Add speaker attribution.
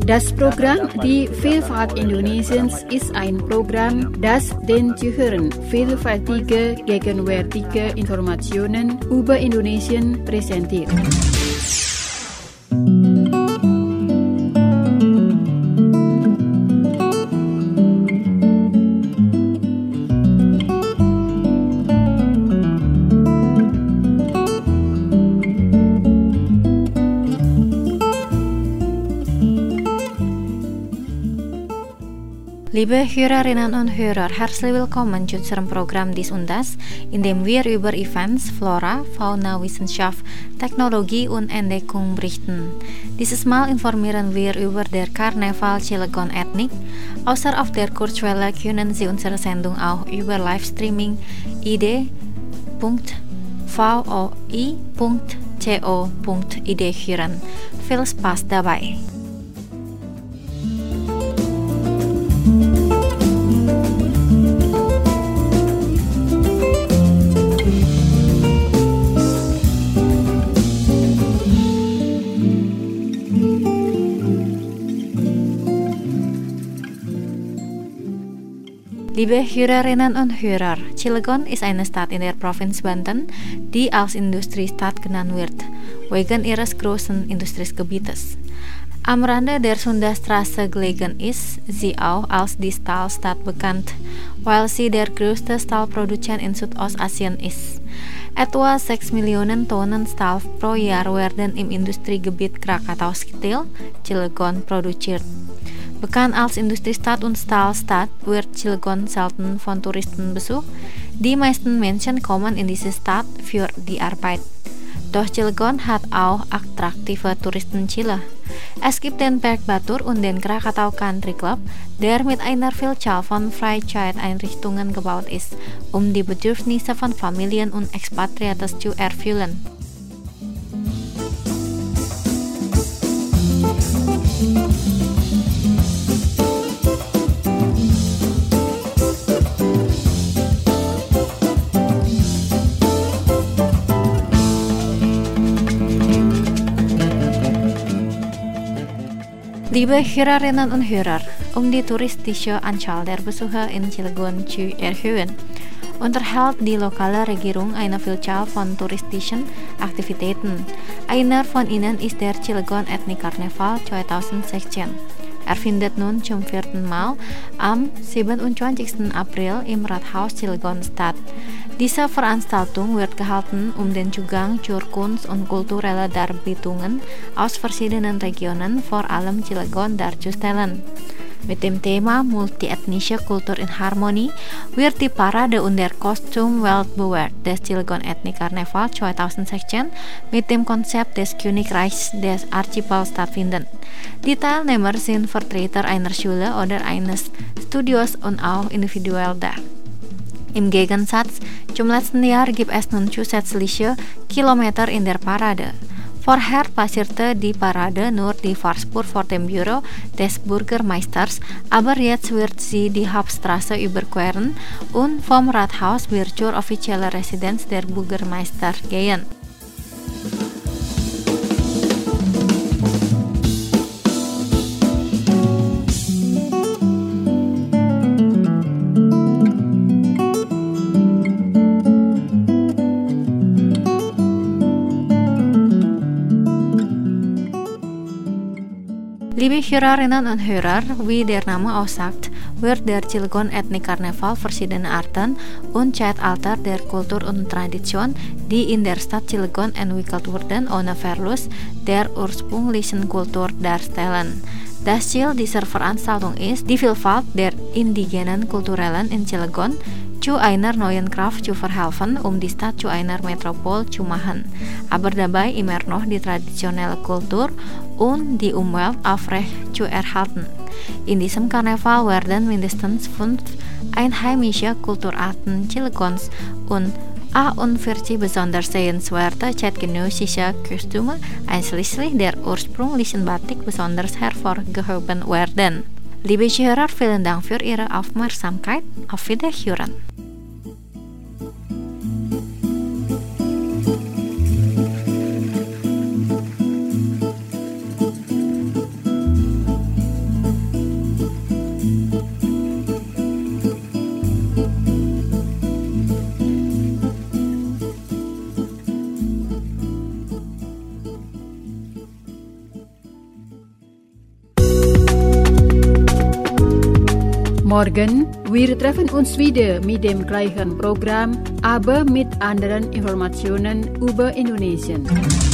Speaker 1: Das Programm Die Vielfalt Indonesiens ist ein Programm, das den Zuhörern vielfältige, gegenwärtige Informationen über Indonesien präsentiert.
Speaker 2: Liebe Hörerinnen und Hörer, herzlich willkommen zu unserem Programm Dies und Das, in dem wir über Events, Flora, Fauna, Wissenschaft, Technologie und Entdeckung berichten. Dieses Mal informieren wir über der Karneval Cilegon Ethnik. Außer auf der Kurzwelle können Sie unsere Sendung auch über Livestreaming id.voi.co.id hören. Viel Spaß dabei! Liebe Hörerinnen und Hörer, Cilegon ist eine Stadt in der Provinz Banten, die als Industriestadt genannt wird, wegen ihres großen Industriegebietes. Am Rande der Sundastraße gelegen ist sie auch als die Stahlstadt bekannt, weil sie der größte Stahlproduzent in Südostasien ist. Etwa 6 Millionen Tonnen Stahl pro Jahr werden im Industriegebiet Krakatau Steel, Cilegon, produziert. Bekannt als Industriestadt und Stahlstadt wird Cilegon selten von Touristen besucht. Die meisten Menschen kommen in diese Stadt für die Arbeit. Doch Cilegon hat auch attraktive Touristenziele. Es gibt den Bergbatur und den Krakatau Country Club, der mit einer Vielzahl von Freizeiteinrichtungen gebaut ist, um die Bedürfnisse von Familien und Expatriates zu erfüllen. Liebe Hörerinnen und Hörer, um die touristische Anzahl der Besucher in Cilegon zu erhöhen, unterhält die lokale Regierung eine Vielzahl von touristischen Aktivitäten. Einer von ihnen ist der Cilegon Ethnic Karneval 2016. Er findet nun zum 4. Mal am 27. April im Rathaus Cilegon statt. Diese Veranstaltung wird gehalten, um den Zugang zur Kunst und kulturelle Darbietungen aus verschiedenen Regionen, vor allem Cilegon, darzustellen. Mit dem Thema Multiethnische Kultur in Harmonie wird die Parade und der Kostümweltbewehr des Cilegon Ethnic Karneval 2016 mit dem Konzept des Königreichs des Archipels stattfinden. Die Teilnehmer sind Vertreter einer Schule oder eines Studios und auch individuell da. Im Gegensatz zum letzten Jahr gibt es nun zusätzliche Kilometer in der Parade. Vorher passierte die Parade nur die Fahrspur vor dem Büro des Bürgermeisters, aber jetzt wird sie die Hauptstraße überqueren und vom Rathaus wird zur offiziellen Residenz der Bürgermeister gehen. Liebe Hörerinnen und Hörer, wie der Name aussagt, wird der Cilegon Ethnic Karneval verschiedene Arten und Zeitalter der Kultur und Tradition, die in der Stadt Cilegon entwickelt wurden, ohne Verlust der ursprünglichen Kultur darstellen. Das Ziel dieser Veranstaltung ist, die Vielfalt der indigenen Kulturellen in Cilegon zu einer neuen Kraft zu verhelfen, um die Stadt zu einer Metropol zu machen, aber dabei immer noch die traditionelle Kultur und die Umwelt aufrecht zu erhalten. In diesem Karneval werden mindestens 5 einheimische Kulturarten Cilegons und 48 besonders sehenswerte zeitgenössische Kostüme einschließlich der ursprünglichen Batik besonders hervorgehoben werden. Liebe Hörer, vielen Dank für Ihre Aufmerksamkeit. Auf Wiederhören.
Speaker 1: Morgen, wir treffen uns wieder mit dem gleichen Programm, aber mit anderen Informationen über Indonesien.